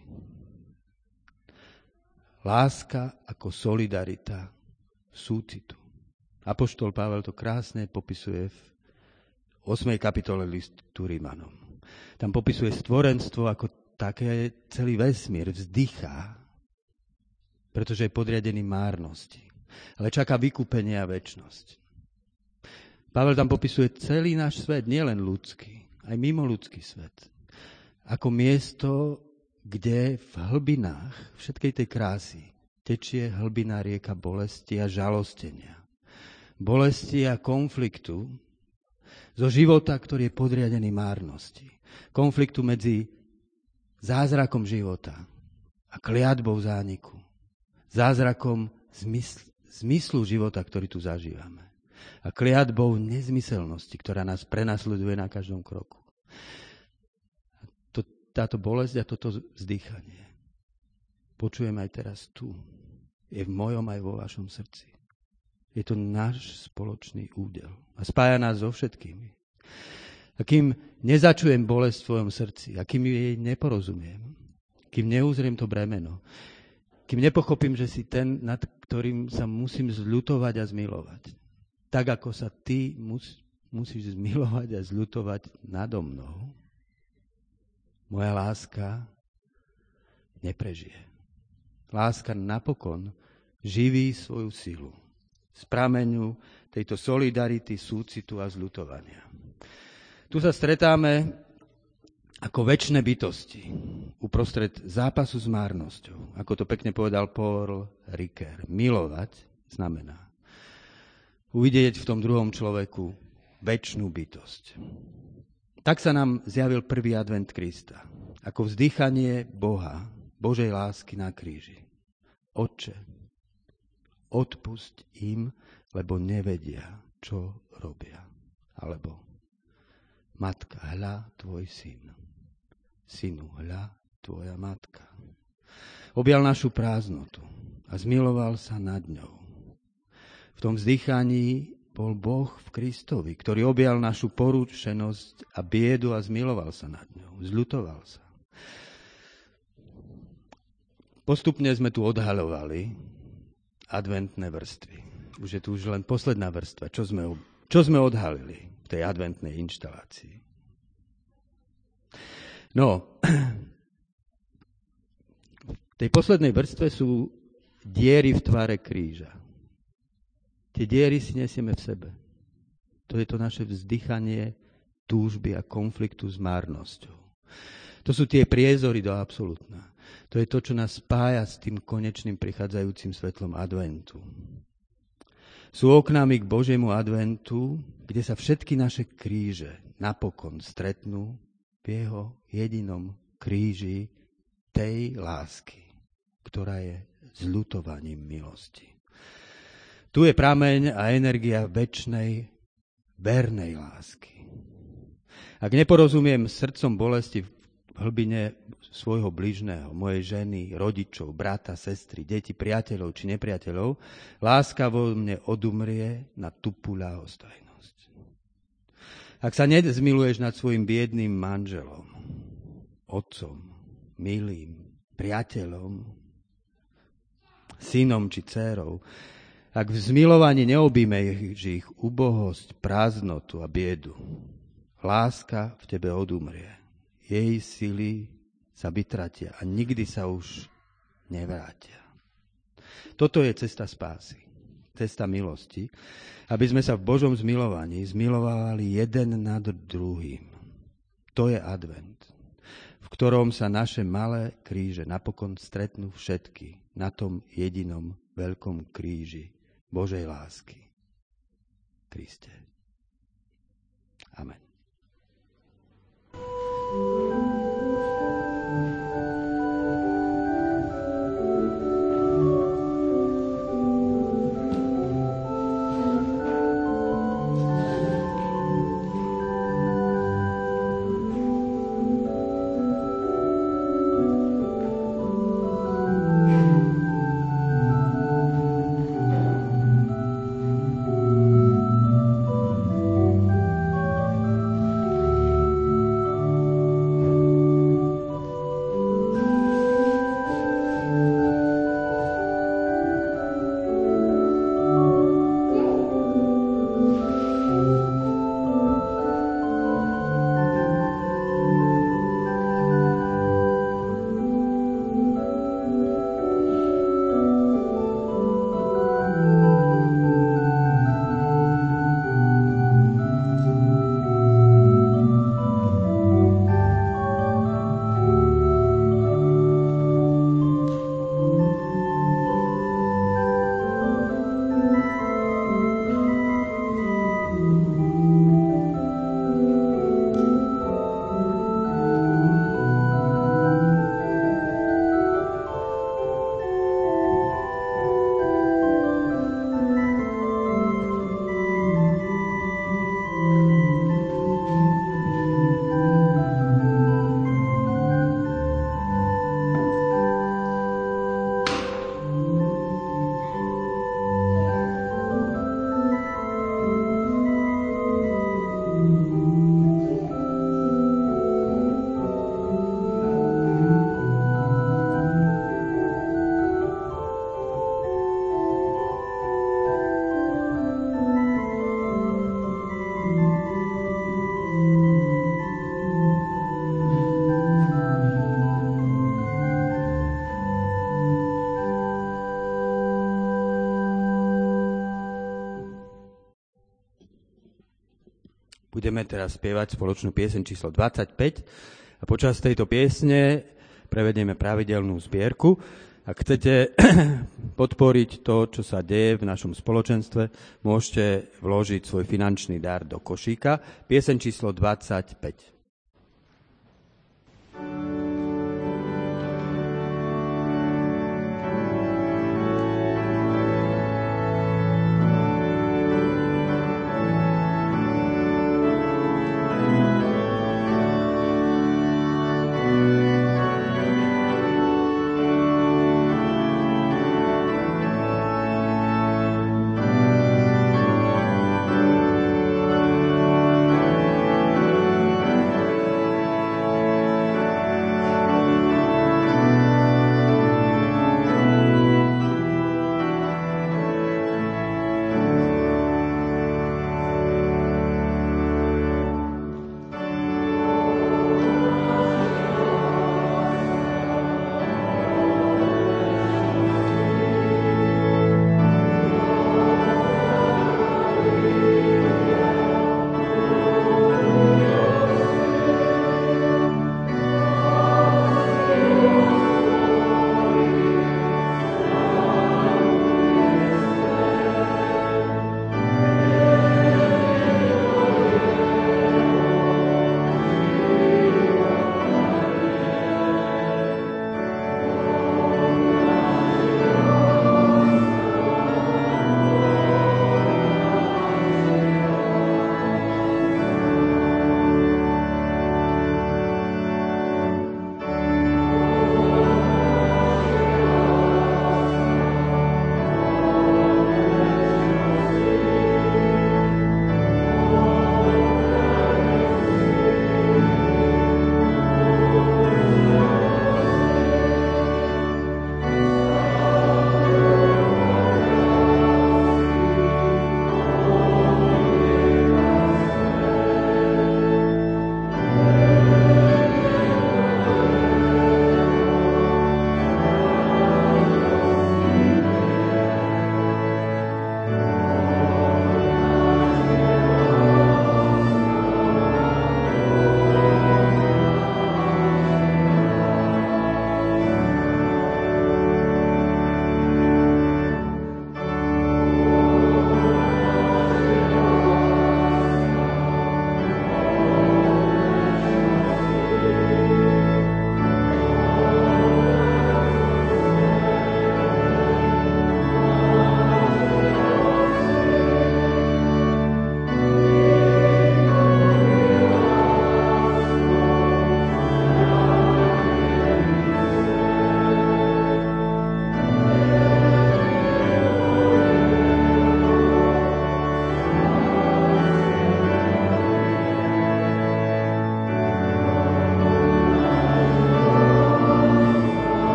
Láska ako solidarita súcitu. Apoštol Pavel to krásne popisuje v ôsmej kapitole listu Rimanom. Tam popisuje stvorenstvo ako také, celý vesmír vzdychá, pretože je podriadený márnosti. Ale čaká vykúpenie a večnosť. Pavel tam popisuje celý náš svet, nielen ľudský, aj mimoludský svet, ako miesto, kde v hlbinách všetkej tej krásy tečie hlbiná rieka bolesti a žalostenia. Bolesti a konfliktu zo života, ktorý je podriadený márnosti. Konfliktu medzi zázrakom života a kliatbou zániku. Zázrakom zmysl, zmyslu života, ktorý tu zažívame. A kliatbou nezmyselnosti, ktorá nás prenasleduje na každom kroku. To, táto bolesť a toto vzdychanie počujem aj teraz tu. Je v mojom aj vo vašom srdci. Je to náš spoločný údel. A spája nás so všetkými. A kým nezačujem bolesť v svojom srdci, a kým jej neporozumiem, kým neuzriem to bremeno, kým nepochopím, že si ten, nad ktorým sa musím zľutovať a zmilovať, tak ako sa ty mus, musíš zmilovať a zľutovať nado mnou, moja láska neprežije. Láska napokon živí svoju silu z prameňu tejto solidarity, súcitu a zľutovania. Tu sa stretáme ako večné bytosti uprostred zápasu s márnosťou. Ako to pekne povedal Paul Ricoeur. Milovať znamená uvidieť v tom druhom človeku večnú bytosť. Tak sa nám zjavil prvý advent Krista. Ako vzdychanie Boha, Božej lásky na kríži. Otče, odpusť im, lebo nevedia, čo robia. Alebo matka, hľa tvoj syn. Synu, hľa tvoja matka. Objal našu prázdnotu a zmiloval sa nad ňou. V tom vzdychaní bol Boh v Kristovi, ktorý objal našu porúčenosť a biedu a zmiloval sa nad ňou. Zľutoval sa. Postupne sme tu odhaľovali adventné vrstvy. Už je tu už len posledná vrstva. Čo sme, čo sme odhalili v tej adventnej inštalácii? No, v tej poslednej vrstve sú diery v tvare kríža. Tie diery si nesieme v sebe. To je to naše vzdychanie túžby a konfliktu s márnosťou. To sú tie priezory do absolútna. To je to, čo nás spája s tým konečným prichádzajúcim svetlom adventu. Sú oknami k Božiemu adventu, kde sa všetky naše kríže napokon stretnú v jeho jedinom kríži tej lásky, ktorá je zľutovaním milosti. Tu je prameň a energia večnej vernej lásky. Ak neporozumiem srdcom bolesti v hlbine svojho bližného, mojej ženy, rodičov, brata, sestry, deti, priateľov či nepriateľov, láska vo mne odumrie na tupú ľahostajnosť. Ak sa nezmiluješ nad svojim biedným manželom, otcom, milým, priateľom, synom či dcérou, ak v zmilovaní neobjímeš ich ubohosť, prázdnotu a biedu, láska v tebe odumrie. Jej sily sa vytratia a nikdy sa už nevrátia. Toto je cesta spásy, cesta milosti, aby sme sa v Božom zmilovaní zmilovali jeden nad druhým. To je advent, v ktorom sa naše malé kríže napokon stretnú všetky na tom jedinom veľkom kríži Božej lásky. Kriste. Amen. Budeme teraz spievať spoločnú pieseň číslo dvadsaťpäť a počas tejto piesne prevedieme pravidelnú zbierku. Ak chcete podporiť to, čo sa deje v našom spoločenstve, môžete vložiť svoj finančný dar do košíka. Pieseň číslo dvadsaťpäť. Thank you.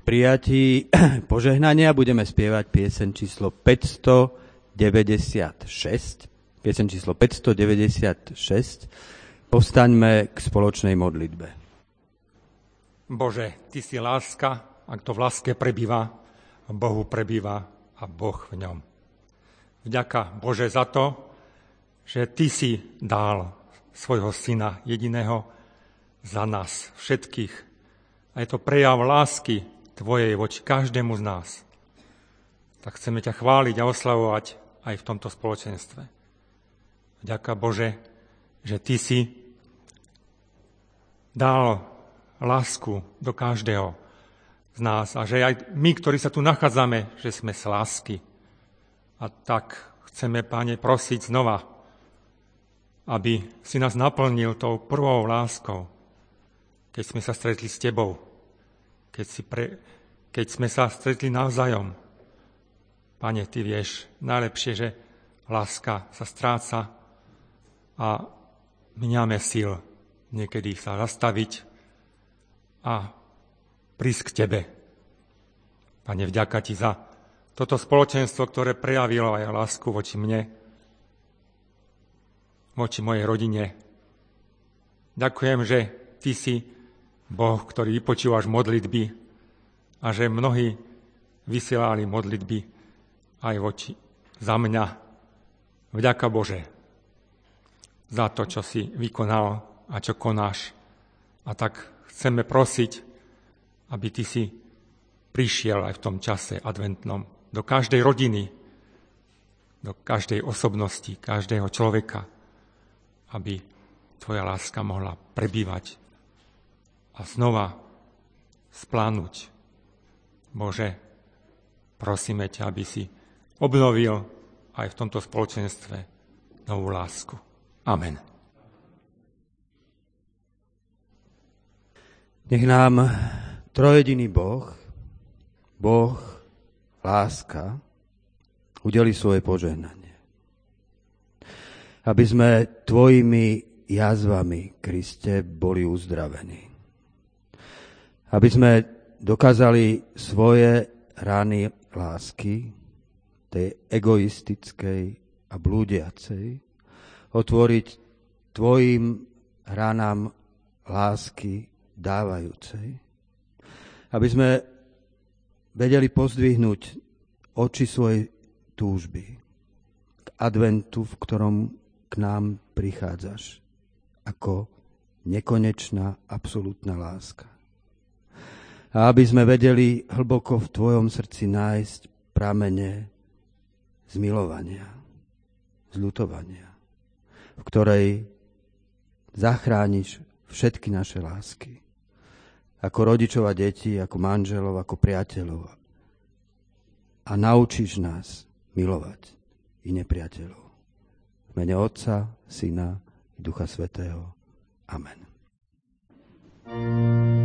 prijatí požehnania budeme spievať pieseň číslo päťstodeväťdesiatšesť. Pieseň číslo päťstodeväťdesiatšesť. Povstaňme k spoločnej modlitbe. Bože, Ty si láska, a kto v láske prebýva, v Bohu prebýva a Boh v ňom. Vďaka, Bože, za to, že Ty si dal svojho Syna jediného za nás všetkých. A je to prejav lásky Tvojej voči každému z nás. Tak chceme ťa chváliť a oslavovať aj v tomto spoločenstve. Vďaka, Bože, že Ty si dal lásku do každého z nás a že aj my, ktorí sa tu nachádzame, že sme z lásky. A tak chceme, Pane, prosiť znova, aby si nás naplnil tou prvou láskou, keď sme sa stretli s Tebou, keď, si pre, keď sme sa stretli navzájom. Pane, Ty vieš najlepšie, že láska sa stráca a my nemáme síl niekedy sa zastaviť a prísť k Tebe. Pane, vďaka Ti za toto spoločenstvo, ktoré prejavilo aj lásku voči mne, voči mojej rodine. Ďakujem, že Ty si Boh, ktorý vypočúvaš modlitby a že mnohí vysielali modlitby aj voči za mňa. Vďaka, Bože, za to, čo si vykonal a čo konáš. A tak chceme prosiť, aby Ty si prišiel aj v tom čase adventnom do každej rodiny, do každej osobnosti, každého človeka, aby Tvoja láska mohla prebývať a znova splánuť. Bože, prosíme ťa, aby si obnovil aj v tomto spoločenstve novú lásku. Amen. Nech nám trojediný Boh, Boh, láska, udeli svoje požehnanie. Aby sme Tvojimi jazvami, Kriste, boli uzdravení. Aby sme dokázali svoje rany lásky, tej egoistickej a blúdiacej, otvoriť Tvojim ranám lásky dávajúcej. Aby sme vedeli pozdvihnúť oči svojej túžby k adventu, v ktorom k nám prichádzaš ako nekonečná, absolútna láska. A aby sme vedeli hlboko v Tvojom srdci nájsť pramene zmilovania, zľutovania, v ktorej zachrániš všetky naše lásky. Ako rodičov a detí, ako manželov, ako priateľov. A naučíš nás milovať i nepriateľov. V mene Otca, Syna i Ducha Svätého. Amen.